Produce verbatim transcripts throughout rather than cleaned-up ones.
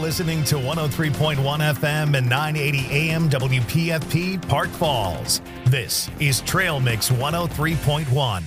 listening to one oh three point one F M and nine eighty A M W P F P Park Falls. This is Trail Mix one oh three point one.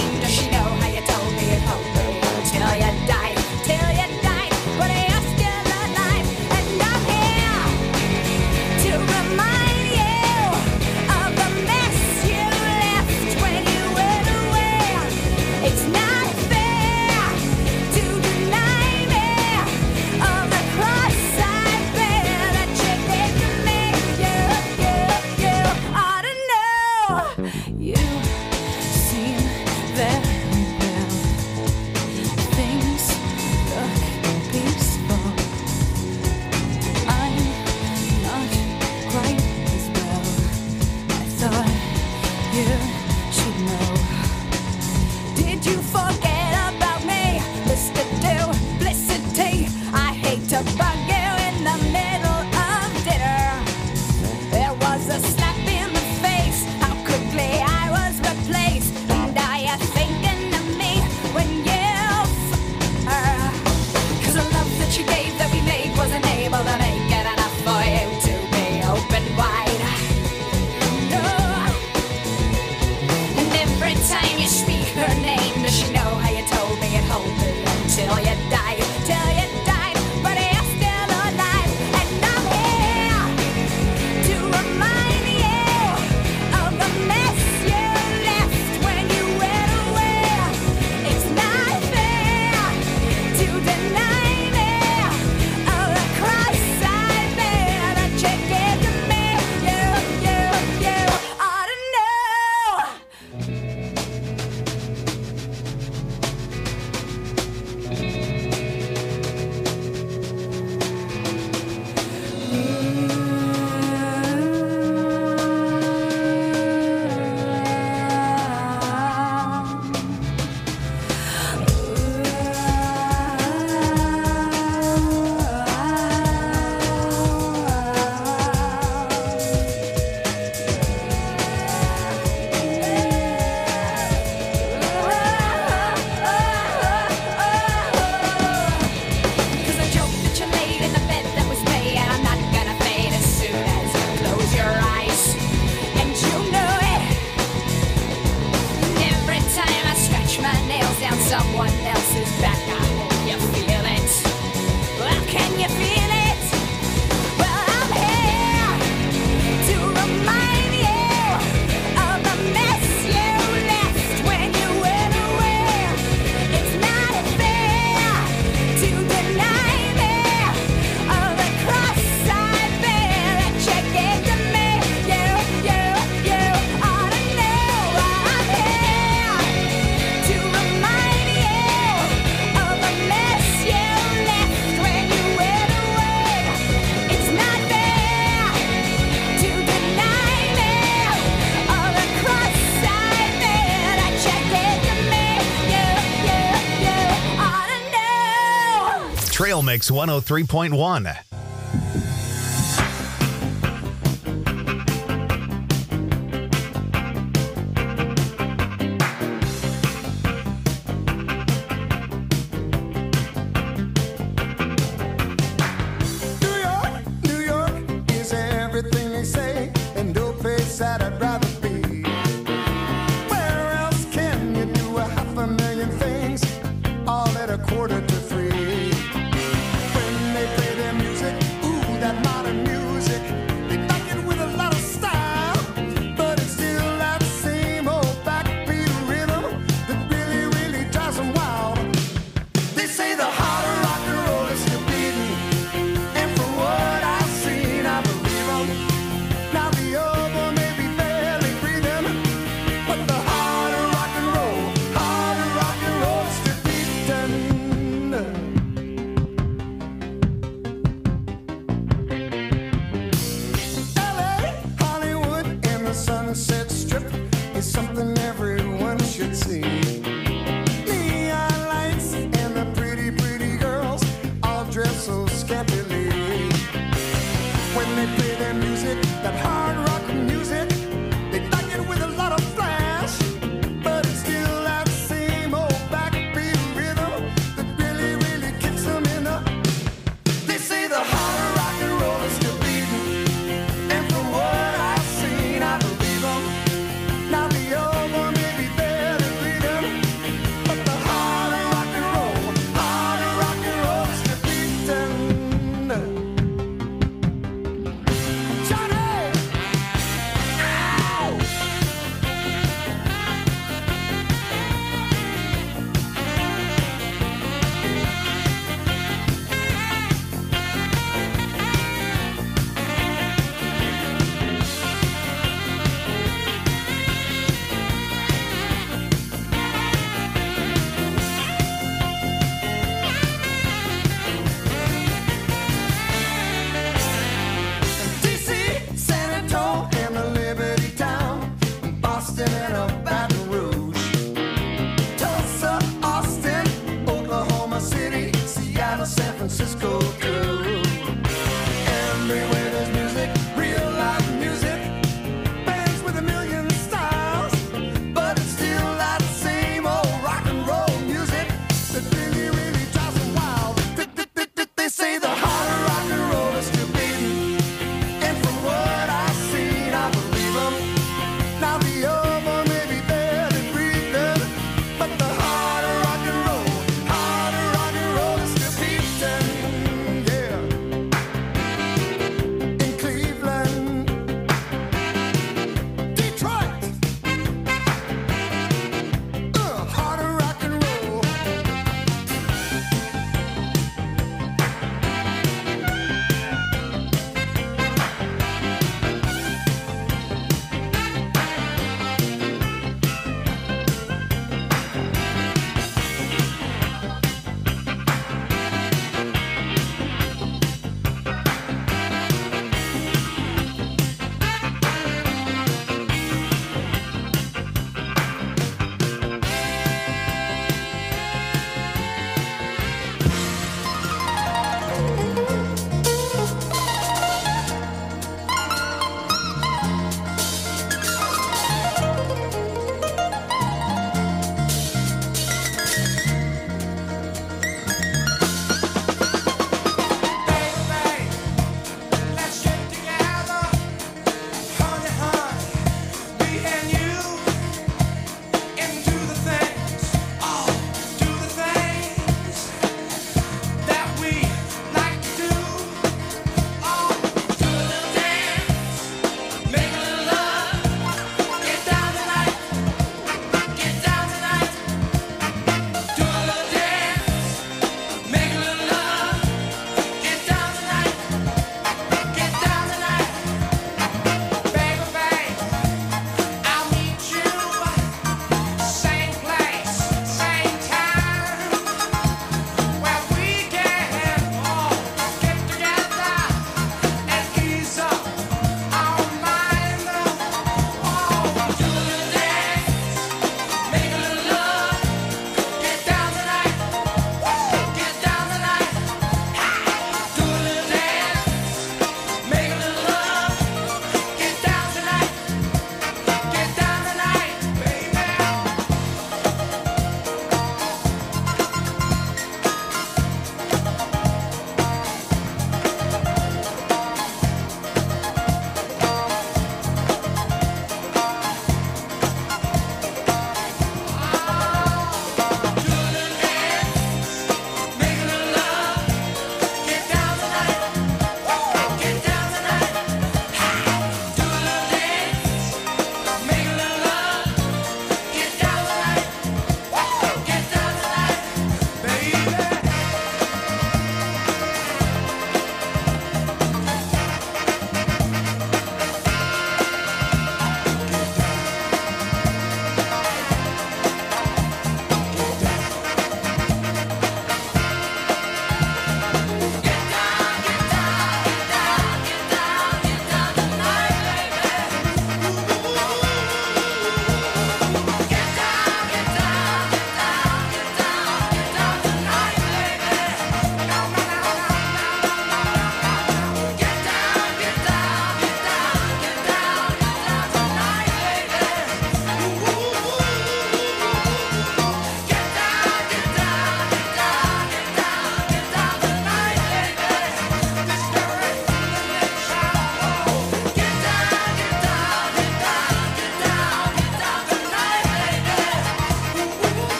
Till you died, till you died, but I ask you Trail Mix one oh three point one.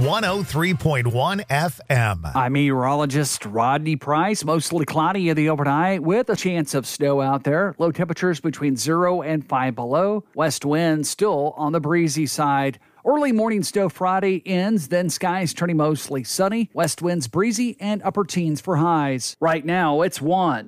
one oh three point one F M. I'm meteorologist Rodney Price. Mostly cloudy in the overnight with a chance of snow out there. Low temperatures between zero and five below. West wind still on the breezy side. Early morning snow Friday ends, then skies turning mostly sunny. West winds breezy and upper teens for highs. Right now, it's one.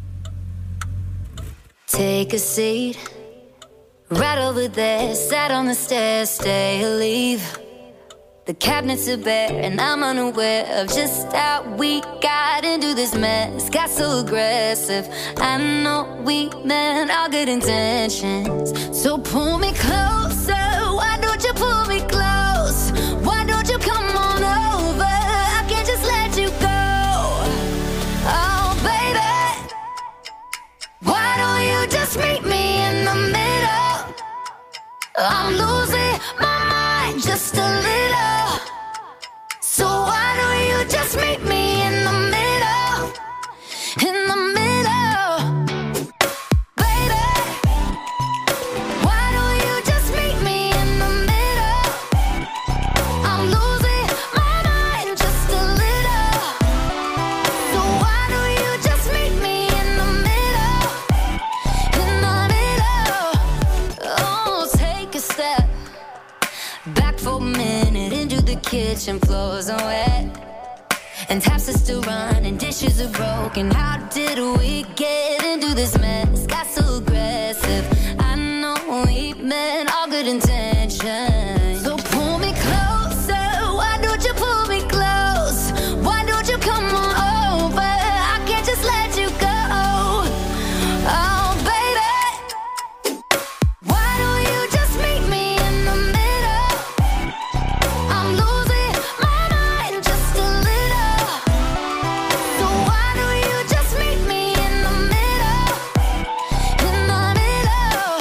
Take a seat. Right over there, sat on the stairs, stay or leave. The cabinets are bare and I'm unaware of just how we got into this mess. Got so aggressive. I know we meant all good intentions. So pull me closer. Why don't you pull me close? Why don't you come on over? I can't just let you go. Oh, baby. Why don't you just meet me in the middle? I'm losing my mind just a little. So why don't you just meet me in the middle? In the middle. Baby, why don't you just meet me in the middle? I'm losing my mind just a little. So why don't you just meet me in the middle? In the middle. Oh, take a step back for a minute into the kitchen, floors are wet, and taps are still running, dishes are broken. How did we get into this mess? Got so aggressive. I know we meant all good intentions. So pull me closer. Why don't you pull me close? Why don't you come on over? I can't just let you go. Oh, baby, why don't you just meet me in the middle? I'm losing my mind just a little. So why don't you just meet me in the middle? In the middle.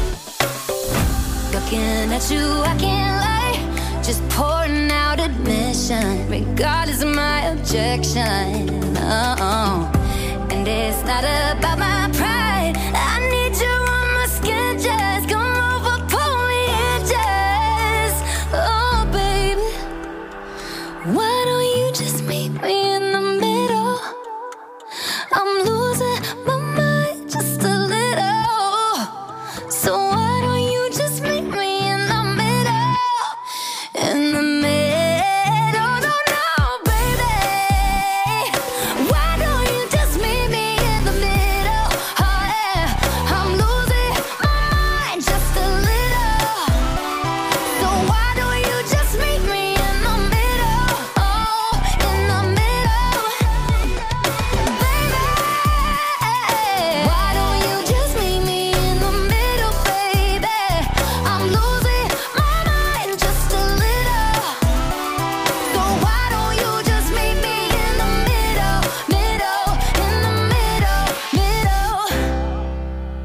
Looking at you, I can't lie. Just pouring out admission, regardless of my objection. Oh, and it's not about my pride. I need you on my skin, just come over, pull me in, just. Oh, baby, why don't you just meet me in the middle? I'm losing my mind just a little. So why don't you just meet me in the middle? In the middle, no, no, baby. Why don't you just meet me in the middle? Oh, yeah. I'm losing my mind just a little. So why don't you just meet me in the middle? Oh, in the middle. Baby, why don't you just meet me in the middle, baby? I'm losing my mind just a little. So why don't you just meet me in the middle, middle, in the middle, middle.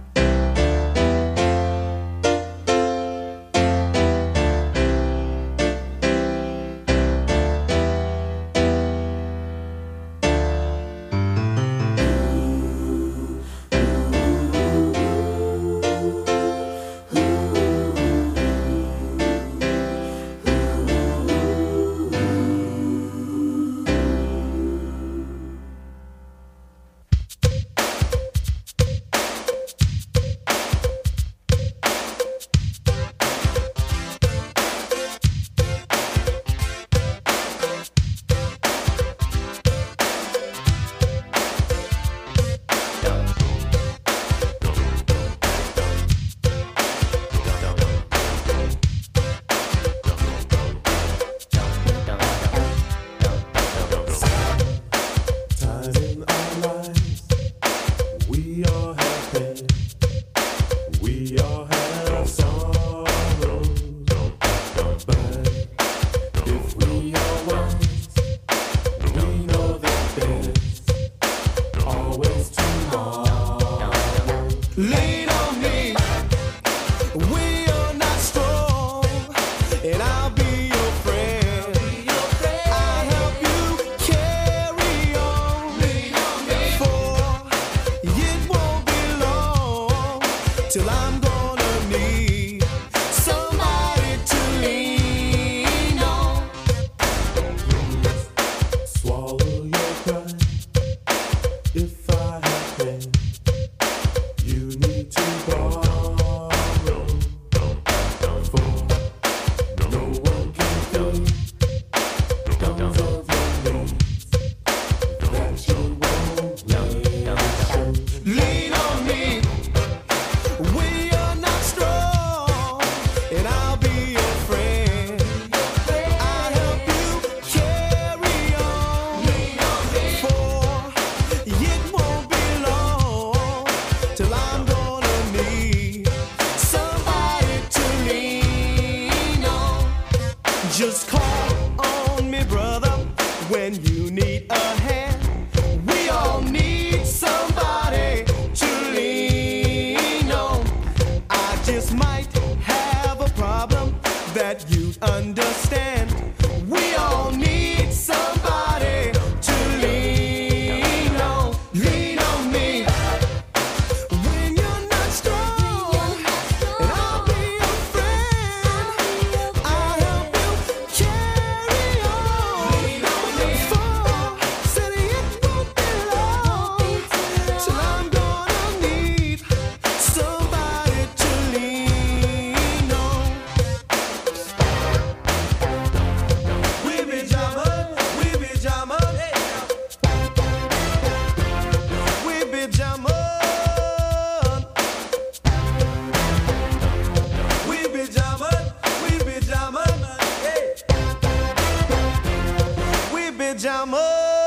Times in our lives, we all have pain, we all have sorrows. But if we are wise, we know that there's always tomorrow. Lean on me, we are not strong, and I'll be your friend. I'll help you carry on, for it won't be long till I'm gonna need somebody to lean on. this might have a problem that you'd understand. We all need somebody to lean on, lean on me. When you're not strong, and I'll be your friend. I'll help you carry on. Lean on me. For said it won't be long till I'm gonna need somebody to lean on. We be jamming, we be jamming, we be jamming, we be jamming, we be jamming, we be jamming.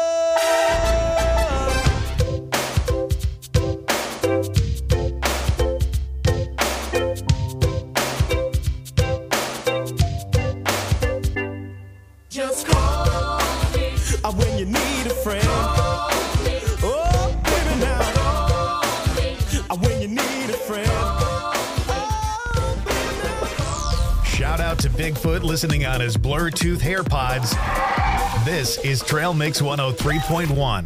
Just call me uh, when you need a friend. Call me. Oh, baby, now. Call me. Uh, when you need a friend. Oh, baby, now. Shout out to Bigfoot listening on his Bluetooth AirPods. This is Trail Mix one oh three point one.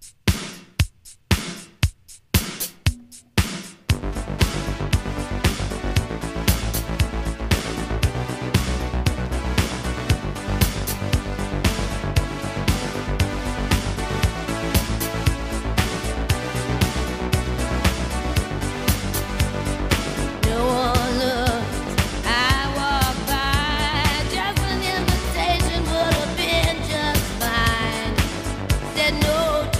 No one looks. I walk by. Just an invitation would have been just fine. Said no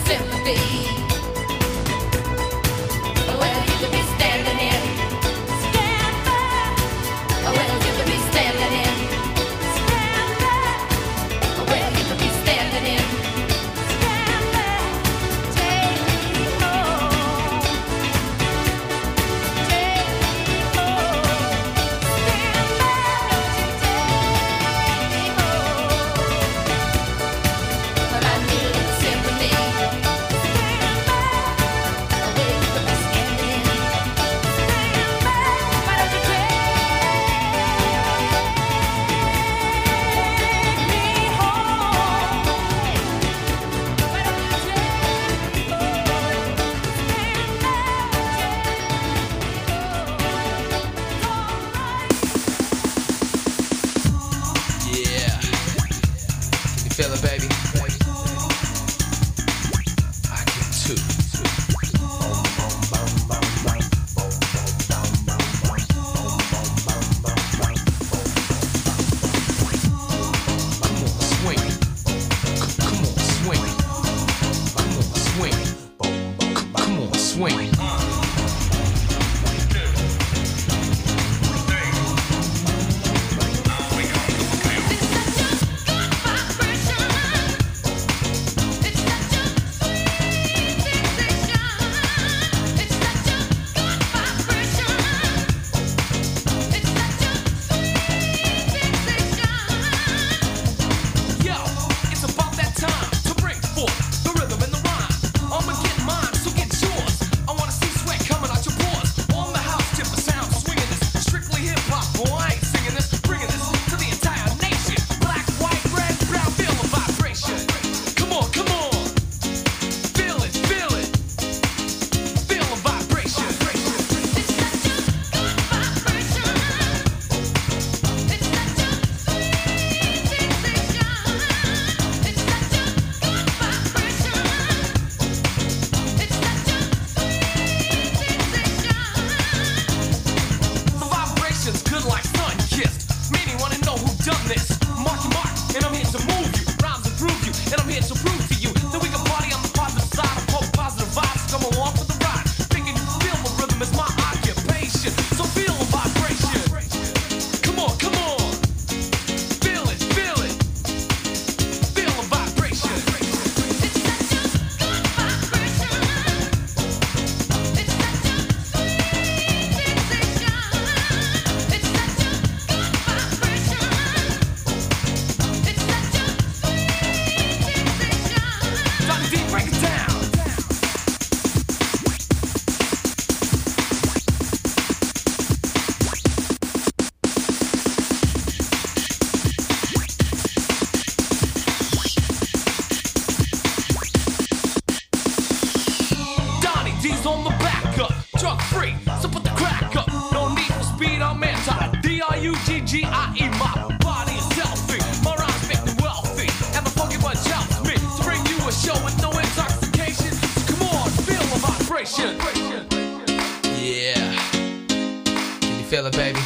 feel it, baby?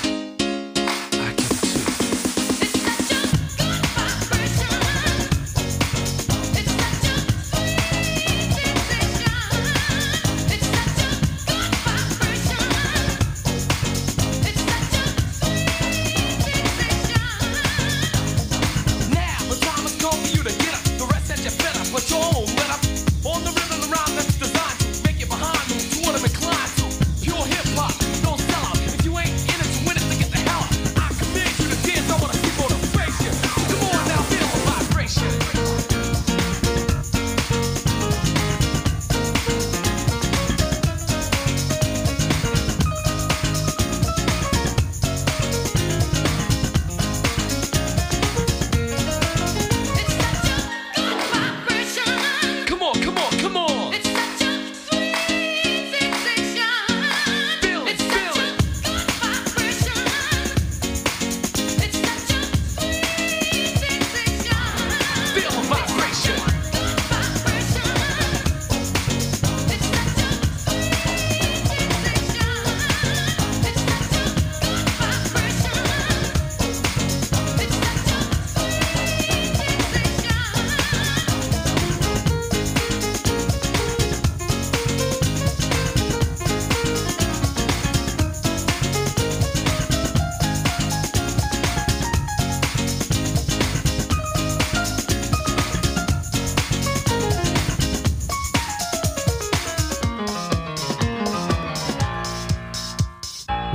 I can too. Pure hip hop, don't sell out. If you ain't in it to win it,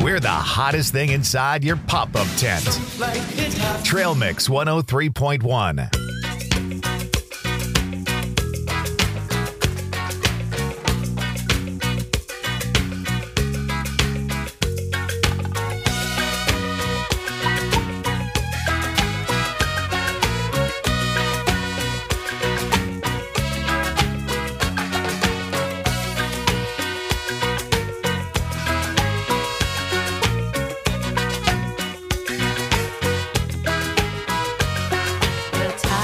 We're the hottest thing inside your pop-up tent. Trail Mix one oh three point one. The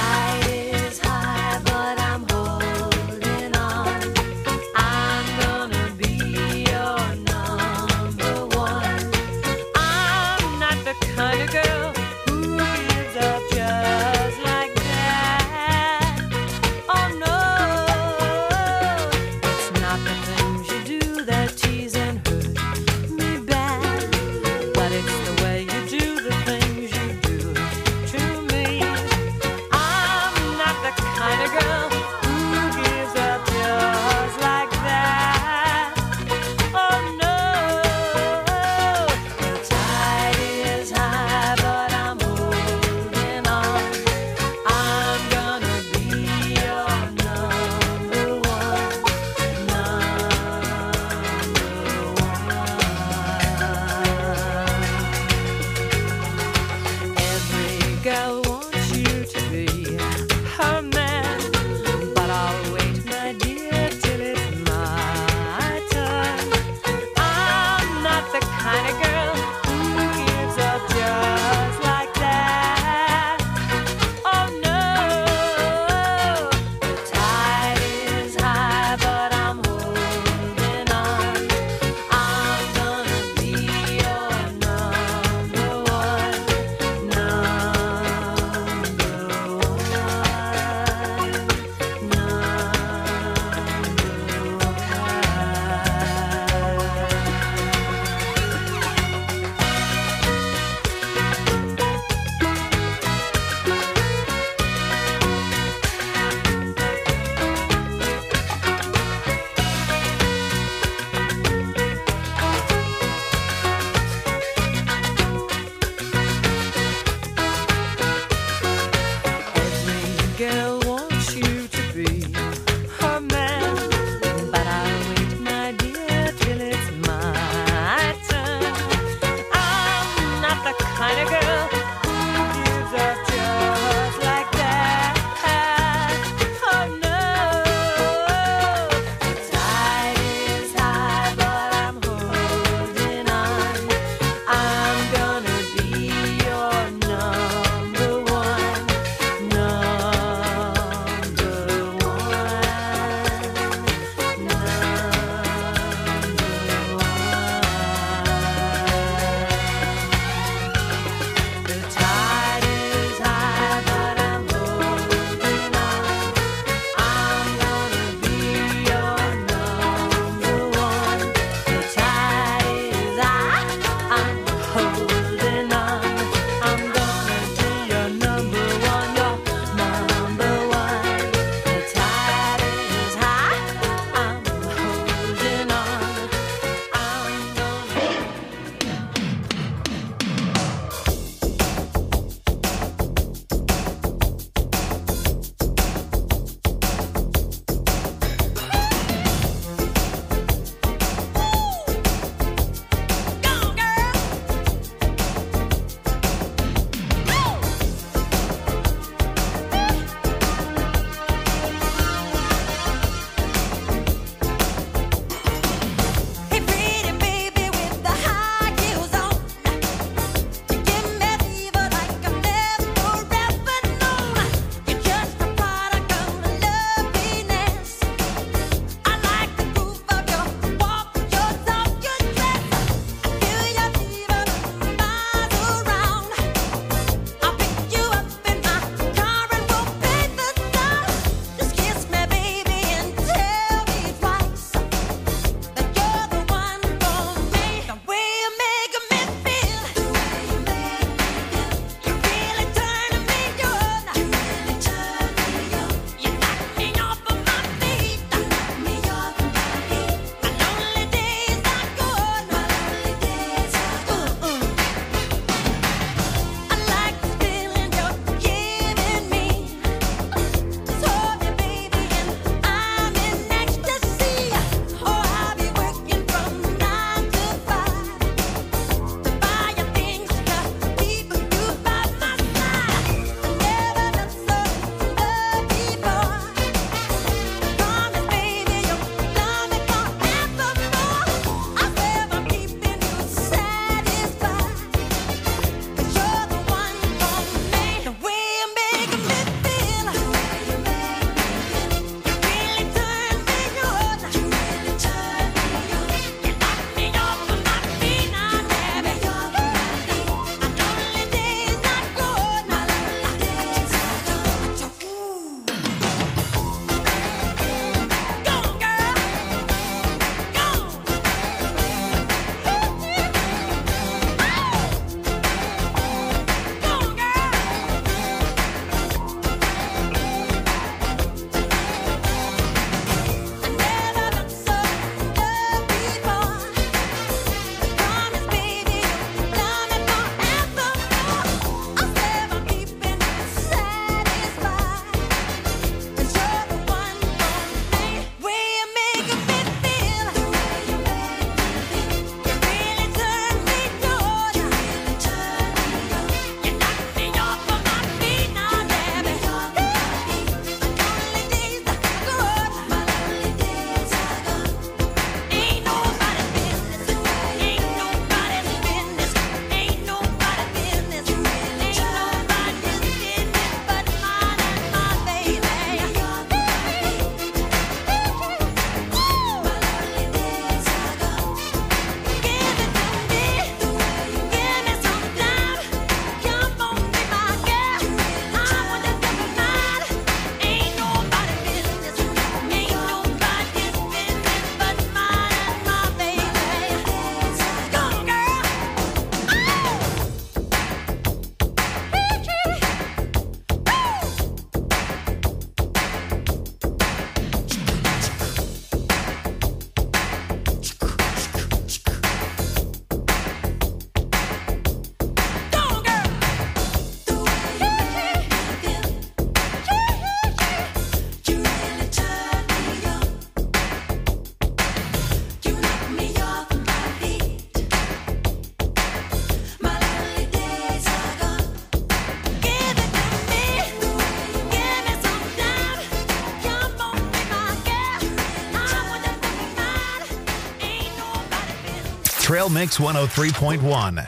Trail Mix one oh three point one.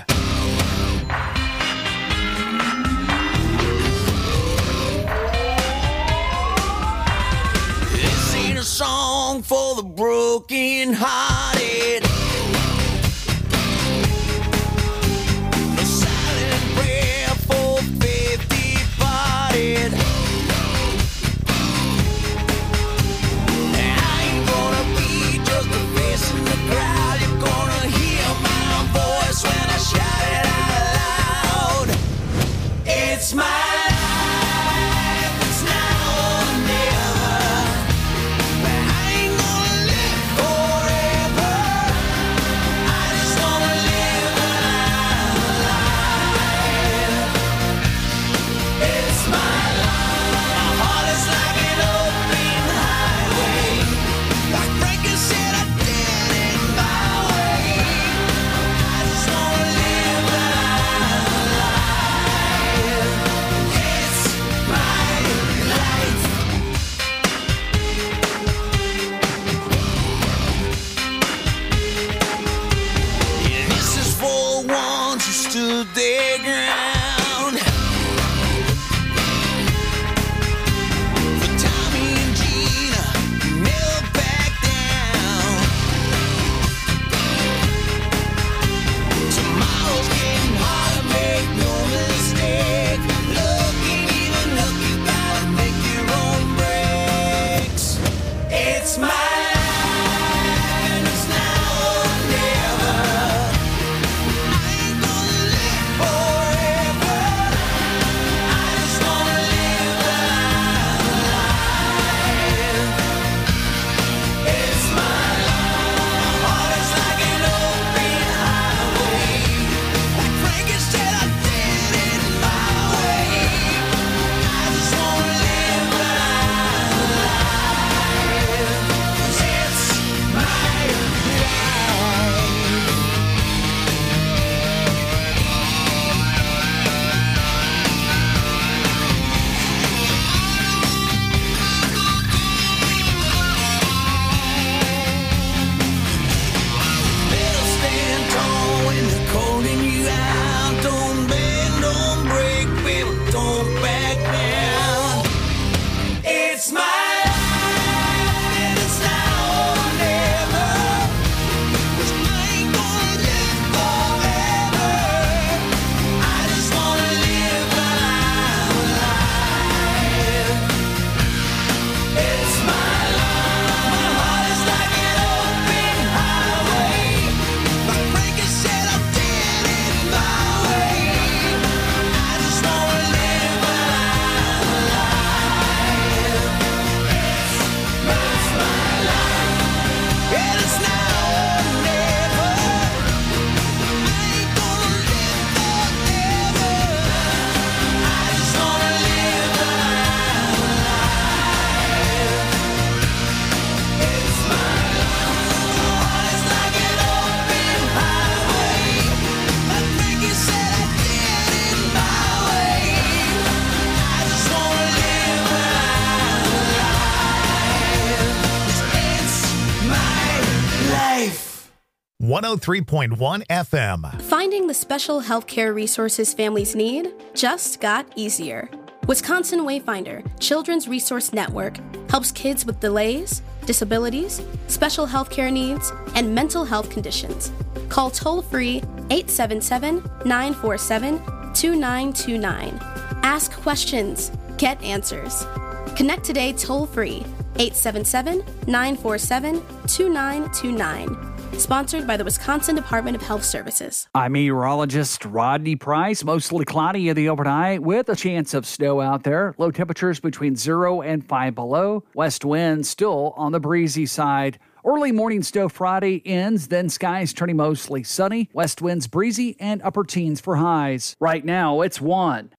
This ain't a song for the broken hearted. A silent prayer for faith departed. I ain't gonna be just a face in the crowd. You're gonna hear my voice when I shout it out loud. It's my life, it's now or never. But I ain't gonna live forever. I just wanna live alive. It's my life. My heart is like an open highway. Like Frankie said, I did it my way. I just wanna live alive. It's my life. Yeah, this is for ones who stood their ground. For Tommy and Gina, who never back down. Tomorrow's getting harder, make no mistake. Looking even look, you gotta make your own breaks. It's my life, and it's now or never. I ain't gonna live forever. I just wanna live alive. It's my life. My heart is like an open highway. Like Frankie said, I did it my way. I just wanna live alive. 'Cause it's my life. Better stand tall when they're calling you out. Don't bend, don't break, baby, don't back down. It's my life, and it's now or never. 'Cause I ain't gonna live forever. I just wanna live alive. It's my life. My heart is like an open highway. Like Frankie said, I did it my way. I just wanna live alive. It's my life. And it's now or never. I ain't gonna live forever. I just wanna live alive. It's my life. My heart is like an open highway. Like Frankie said, I did it my way. I just wanna live alive. It's my life. one oh three point one F M. Finding the special healthcare resources families need just got easier. Wisconsin Wayfinder Children's Resource Network helps kids with delays, disabilities, special healthcare needs, and mental health conditions. Call toll-free eight seven seven, nine four seven, two nine two nine. Ask questions. Get answers. Connect today toll-free eight seven seven, nine four seven, two nine two nine. Sponsored by the Wisconsin Department of Health Services. I'm meteorologist Rodney Price. Mostly cloudy in the overnight with a chance of snow out there. Low temperatures between zero and five below. West wind still on the breezy side. Early morning snow Friday ends, then skies turning mostly sunny. West winds breezy and upper teens for highs. Right now, it's one.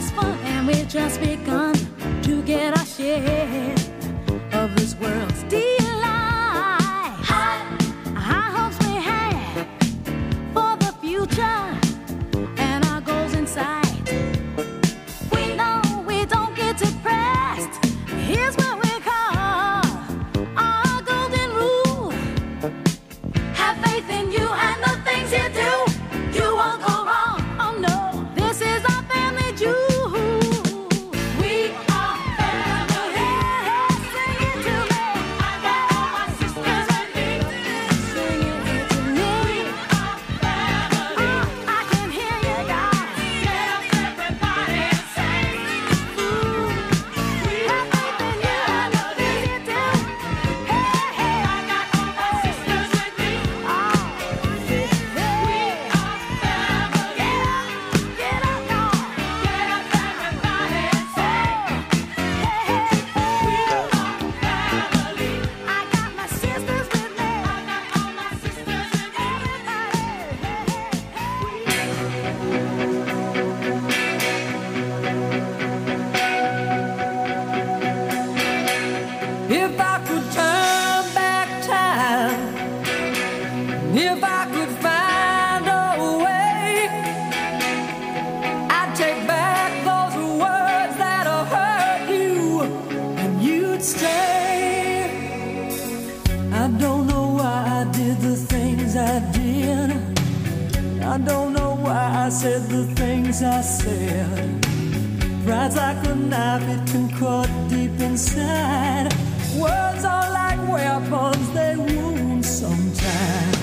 is fun, and we've just begun to get our share of this world's delight. High, high hopes we have for the future and our goals in sight. We know we don't get depressed. Here's what we call our golden rule. Have faith in you and the things you do. You won't go wrong. Oh no, this is our family jewel. We are family. Sing it to me. I got all my sisters with me. Sing it to me. We are family. Oh, I can hear you, guys. Get up, everybody, and sing. Ooh, we have faith in you and the things you do. Hey, hey, I got all my sisters with me. Oh, we are family. Get up, y'all. Get up, everybody, and sing. Hey, hey, we are family. I got my sisters with me. I got all my sisters with me. Everybody, hey, If I could turn back time, if I could find a way, I'd take back those words that have hurt you, and you'd stay. I don't know why I did the things I did. I don't know why I said the things I said. Pride's like a knife, it can cut deep inside. Words are like weapons, they wound sometimes.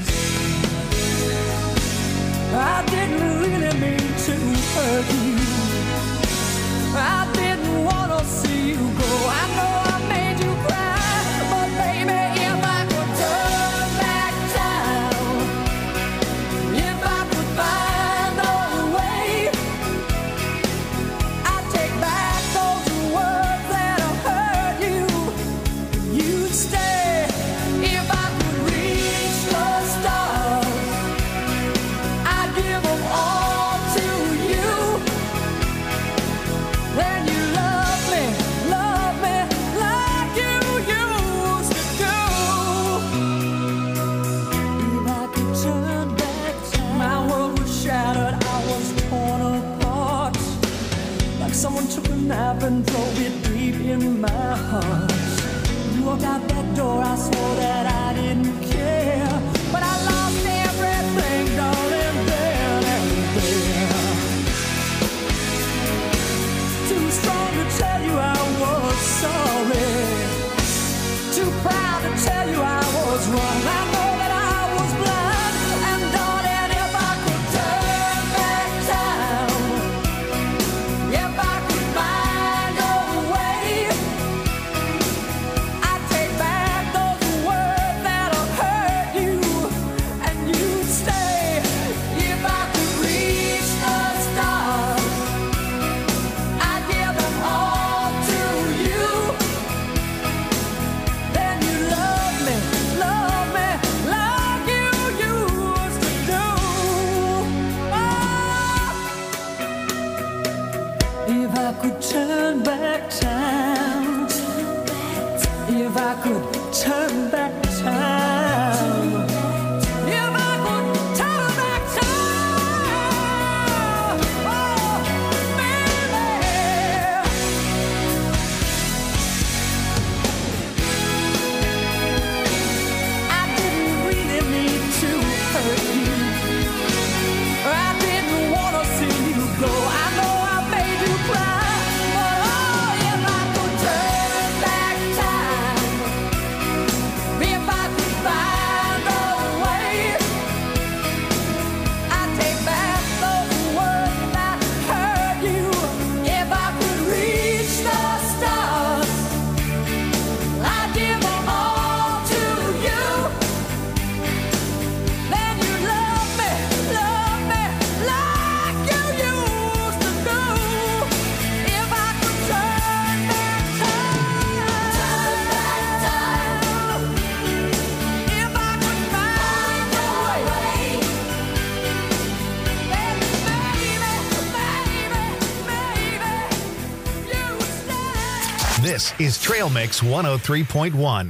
I didn't really mean to hurt you. I didn't want to see you go. I know I made you cry, but baby, if I could turn back time, if I could find a way, I'd take back those words that have hurt you. You'd stay. If I could reach the stars, I'd give them all to you. Then you love me, love me like you used to do. If I could turn back time, my world was shattered, I was torn apart. Like someone took a knife and drove it deep in my heart. You walked out that door, I swore that I didn't care. But I lost everything, darling, then and there. Too strong to tell you I was sorry. Too proud to tell you I was wrong. I know that I was blind. And darling, if I could turn back time, if I could find a way, I'd take back those words that have hurt you, and you'd stay. If I could reach the stars, I'd give them all to you. Then you love me, love me like you used to do. Oh, if I could turn back time, if I could turn back time, if I could turn back time, oh, baby. I didn't really mean to hurt you. I didn't want to see you go. I know I made you cry, but This is Trail Mix one oh three point one.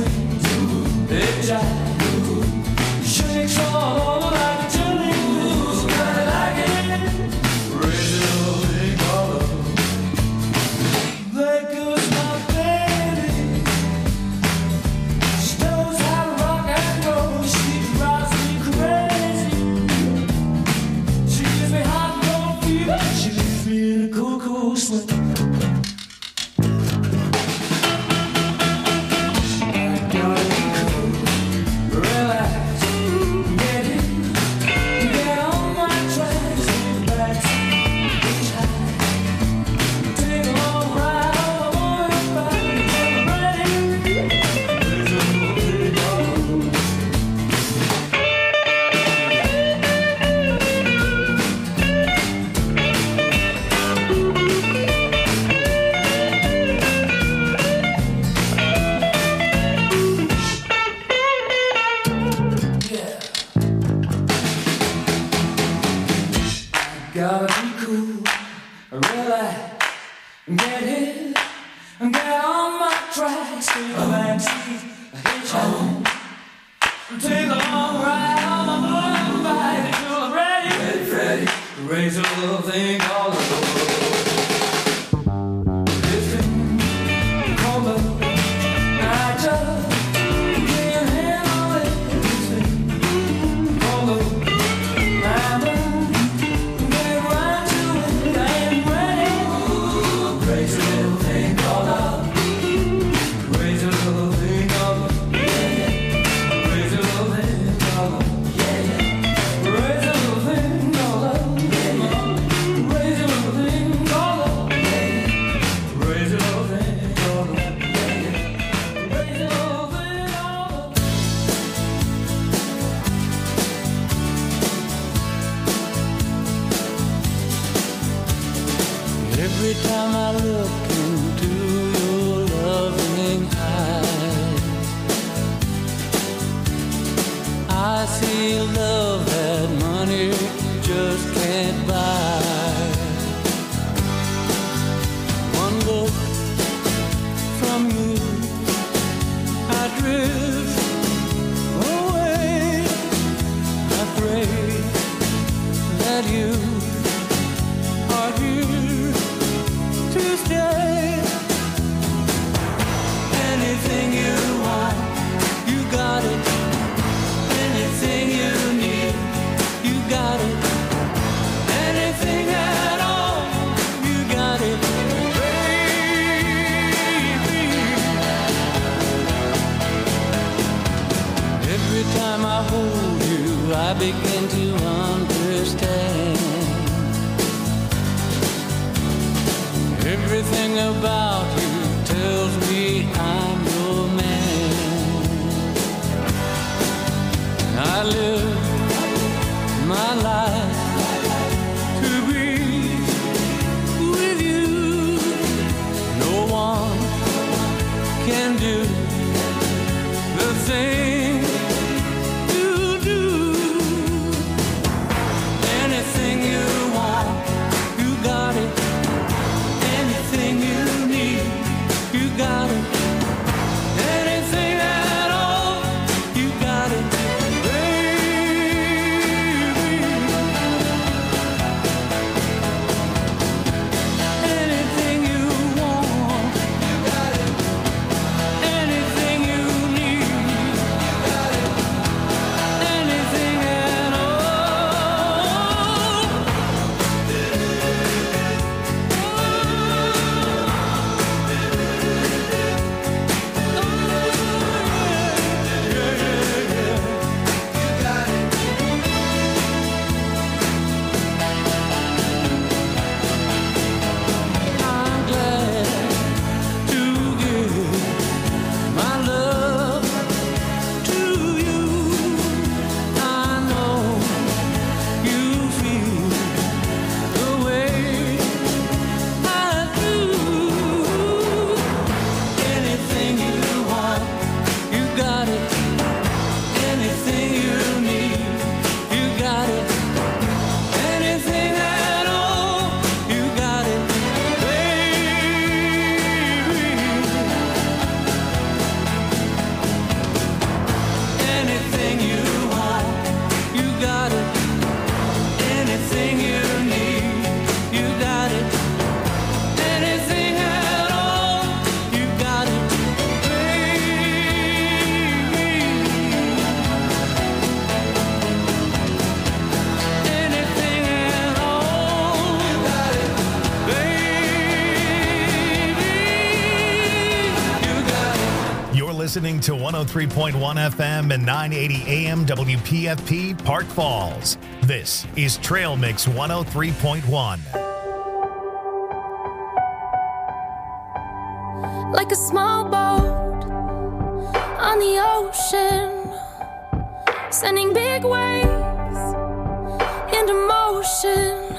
Shakes all over like a jelly. gotta be cool. Really get hit and get on my tracks. Take a backseat, hitchhike. Take a long ride on my motorbike until I'm ready. Ready, ready. Raise a little thing called a this thing called love. I just can't handle it. This thing called love. I'm get right to it. I ain't ready. Raise a little thing called love. Raise a little thing called love. Raise a little thing called love. Raise a little thing called love. Raise a little thing called love. Raise a little thing called love. Raise a little thing called love. Every time I look into your loving eyes, I see love that money just can't buy. One look from you, I drift away. I pray that you are here to stay. Anything you want, you got it. Anything you need, you got it. Anything at all, you got it, baby. Every time I hold you, I begin to understand. Everything about you tells me I'm your man. I live my life to be with you. No one can do the thing you do. Anything you want, you got it. Anything you need, you got it. Anything at all, you got it, baby. Anything you want, you got it. Anything you need, you got it. Anything at all. I'm glad to give my love to you. I know you feel the way I do. Anything you want, you got it. Anything you need, you got it. Anything at all, you got it, baby. Anything you want, you got it. Anything you need, you got it. Anything at all, you got it, baby. Anything at all, you got it, baby. You got it. You're listening to one oh three point one F M and nine eighty A M W P F P Park Falls. This is Trail Mix one oh three point one. Like a small boat on the ocean, sending big waves into motion.